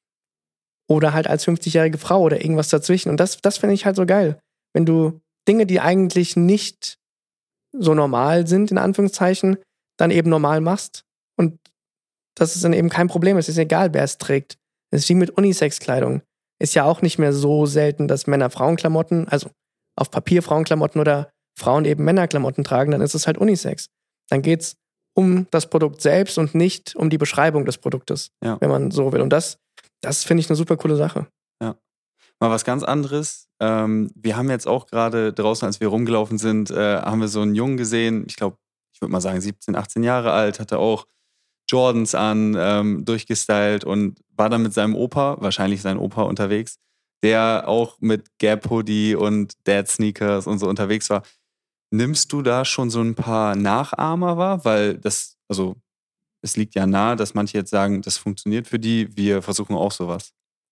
oder halt als fünfzigjährige Frau oder irgendwas dazwischen. Und das, das finde ich halt so geil. Wenn du Dinge, die eigentlich nicht so normal sind, in Anführungszeichen, dann eben normal machst. Und das ist dann eben kein Problem. Es ist egal, wer es trägt. Es ist wie mit Unisex-Kleidung. Ist ja auch nicht mehr so selten, dass Männer Frauenklamotten, also auf Papier Frauenklamotten oder Frauen eben Männerklamotten tragen, dann ist es halt Unisex. Dann geht's um das Produkt selbst und nicht um die Beschreibung des Produktes, Ja. wenn man so will. Und das, das finde ich eine super coole Sache. Ja. Mal was ganz anderes. Ähm, wir haben jetzt auch gerade draußen, als wir rumgelaufen sind, äh, haben wir so einen Jungen gesehen, ich glaube, ich würde mal sagen siebzehn, achtzehn Jahre alt, hatte auch Jordans an, ähm, durchgestylt und war dann mit seinem Opa, wahrscheinlich sein Opa, unterwegs, der auch mit Gap-Hoodie und Dad-Sneakers und so unterwegs war. Nimmst du da schon so ein paar Nachahmer wahr? Weil das, also es liegt ja nahe, dass manche jetzt sagen, das funktioniert für die, wir versuchen auch sowas.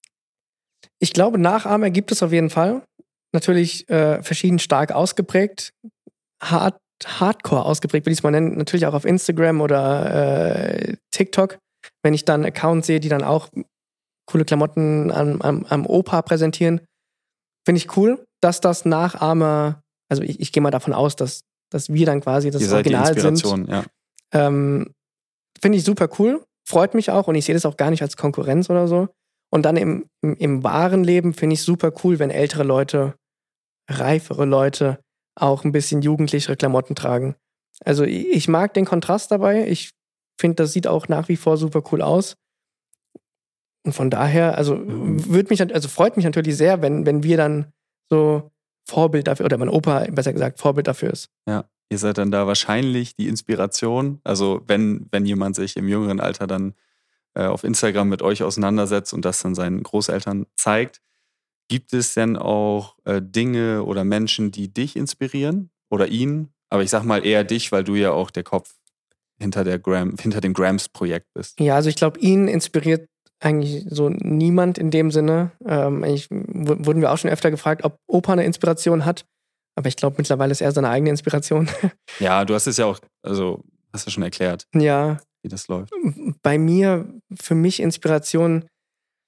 Ich glaube, Nachahmer gibt es auf jeden Fall. Natürlich äh, verschieden stark ausgeprägt. Hard, Hardcore ausgeprägt, würde ich es mal nennen. Natürlich auch auf Instagram oder äh, TikTok. Wenn ich dann Accounts sehe, die dann auch coole Klamotten am, am, am Opa präsentieren, finde ich cool, dass das Nachahmer, also ich, ich gehe mal davon aus, dass, dass wir dann quasi das Ihr seid die Original Inspiration, sind. ja. Ähm, finde ich super cool, freut mich auch und ich sehe das auch gar nicht als Konkurrenz oder so. Und dann im, im, im wahren Leben finde ich super cool, wenn ältere Leute, reifere Leute auch ein bisschen jugendlichere Klamotten tragen. Also ich, ich mag den Kontrast dabei. Ich finde, das sieht auch nach wie vor super cool aus. Und von daher, also wird mich, also freut mich natürlich sehr, wenn, wenn wir dann so Vorbild dafür, oder mein Opa, besser gesagt, Vorbild dafür ist. Ja, ihr seid dann da wahrscheinlich die Inspiration. Also wenn, wenn jemand sich im jüngeren Alter dann äh, auf Instagram mit euch auseinandersetzt und das dann seinen Großeltern zeigt, gibt es denn auch äh, Dinge oder Menschen, die dich inspirieren oder ihn? Aber ich sag mal eher dich, weil du ja auch der Kopf hinter, der Gram, hinter dem Grams-Projekt bist. Ja, also ich glaube, ihn inspiriert eigentlich so niemand in dem Sinne. Ähm, eigentlich w- wurden wir auch schon öfter gefragt, ob Opa eine Inspiration hat. Aber ich glaube, mittlerweile ist er seine eigene Inspiration. Ja, du hast es ja auch, also hast du schon erklärt, Ja, wie das läuft. bei mir, für mich Inspiration,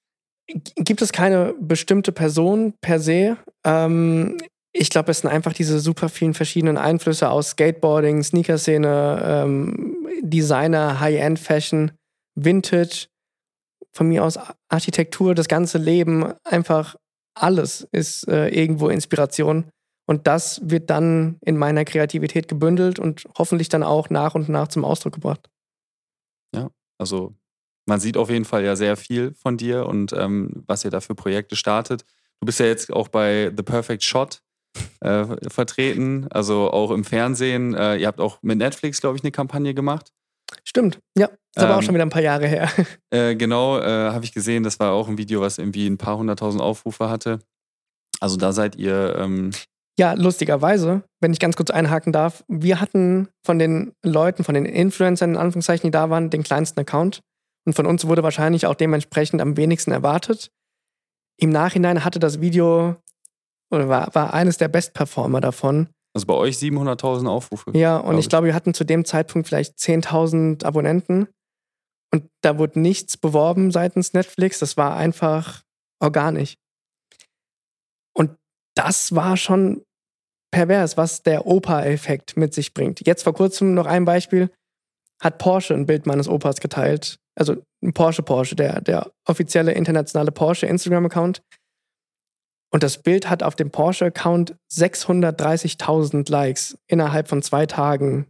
gibt es keine bestimmte Person per se. Ähm, ich glaube, es sind einfach diese super vielen verschiedenen Einflüsse aus Skateboarding, Sneaker-Szene, ähm, Designer, High-End-Fashion, Vintage, von mir aus Architektur, das ganze Leben, einfach alles ist äh, irgendwo Inspiration. Und das wird dann in meiner Kreativität gebündelt und hoffentlich dann auch nach und nach zum Ausdruck gebracht. Ja, also man sieht auf jeden Fall ja sehr viel von dir und ähm, was ihr da für Projekte startet. Du bist ja jetzt auch bei The Perfect Shot äh, vertreten, also auch im Fernsehen. Äh, ihr habt auch mit Netflix, glaube ich, eine Kampagne gemacht. Stimmt, ja. Ist aber Ähm, auch schon wieder ein paar Jahre her. Äh, genau, äh, habe ich gesehen. Das war auch ein Video, was irgendwie ein paar hunderttausend Aufrufe hatte. Also da seid ihr... Ähm Ja, lustigerweise, wenn ich ganz kurz einhaken darf, wir hatten von den Leuten, von den Influencern in Anführungszeichen, die da waren, den kleinsten Account. Und von uns wurde wahrscheinlich auch dementsprechend am wenigsten erwartet. Im Nachhinein hatte das Video, oder war, war eines der Bestperformer davon. Also bei euch siebenhunderttausend Aufrufe. Ja, und glaub ich ich glaube, wir hatten zu dem Zeitpunkt vielleicht zehntausend Abonnenten. Und da wurde nichts beworben seitens Netflix. Das war einfach organisch. Und das war schon pervers, was der Opa-Effekt mit sich bringt. Jetzt vor kurzem noch ein Beispiel, hat Porsche ein Bild meines Opas geteilt. Also ein Porsche Porsche, der, der offizielle internationale Porsche Instagram-Account. Und das Bild hat auf dem Porsche-Account sechshundertdreißigtausend Likes innerhalb von zwei Tagen.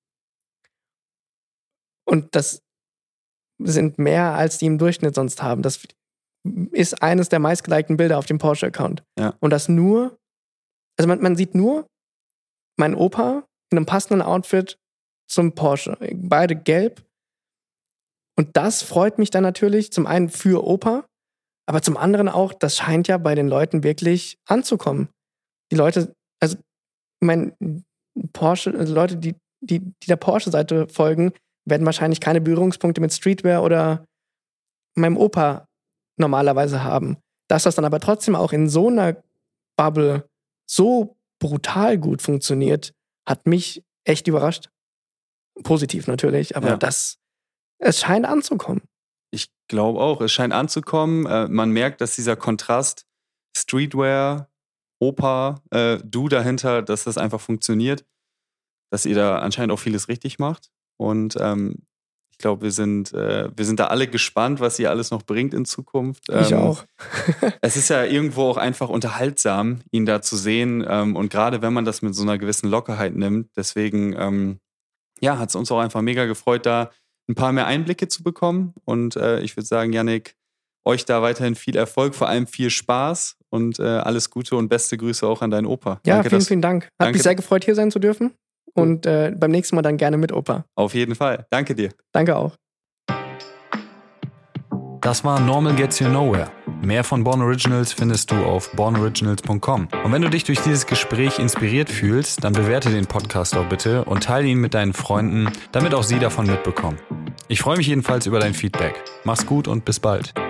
Und das sind mehr, als die im Durchschnitt sonst haben. Das ist eines der meistgelikten Bilder auf dem Porsche-Account. Ja. Und das nur, also man, man sieht nur meinen Opa in einem passenden Outfit zum Porsche. Beide gelb. Und das freut mich dann natürlich zum einen für Opa, aber zum anderen auch, das scheint ja bei den Leuten wirklich anzukommen. Die Leute, also ich meine, Porsche, also Leute, die, die, die der Porsche-Seite folgen, werden wahrscheinlich keine Berührungspunkte mit Streetwear oder meinem Opa normalerweise haben. Dass das dann aber trotzdem auch in so einer Bubble so brutal gut funktioniert, hat mich echt überrascht. Positiv natürlich, aber Ja. das, es scheint anzukommen. Ich glaube auch, es scheint anzukommen. Äh, man merkt, dass dieser Kontrast Streetwear, Opa, äh, du dahinter, dass das einfach funktioniert. Dass ihr da anscheinend auch vieles richtig macht. Und ähm, ich glaube, wir sind, äh, wir sind da alle gespannt, was ihr alles noch bringt in Zukunft. Ich Ähm, auch. Es ist ja irgendwo auch einfach unterhaltsam, ihn da zu sehen. Ähm, und gerade wenn man das mit so einer gewissen Lockerheit nimmt. Deswegen, ähm, ja, hat es uns auch einfach mega gefreut, da ein paar mehr Einblicke zu bekommen. Und äh, ich würde sagen, Yannick, euch da weiterhin viel Erfolg, vor allem viel Spaß und äh, alles Gute und beste Grüße auch an deinen Opa. Ja, Danke, vielen, dass- vielen Dank. Hat danke. mich sehr gefreut, hier sein zu dürfen. Und äh, beim nächsten Mal dann gerne mit Opa. Auf jeden Fall. Danke dir. Danke auch. Das war Normal Gets You Nowhere. Mehr von Born Originals findest du auf born originals punkt com. Und wenn du dich durch dieses Gespräch inspiriert fühlst, dann bewerte den Podcast auch bitte und teile ihn mit deinen Freunden, damit auch sie davon mitbekommen. Ich freue mich jedenfalls über dein Feedback. Mach's gut und bis bald.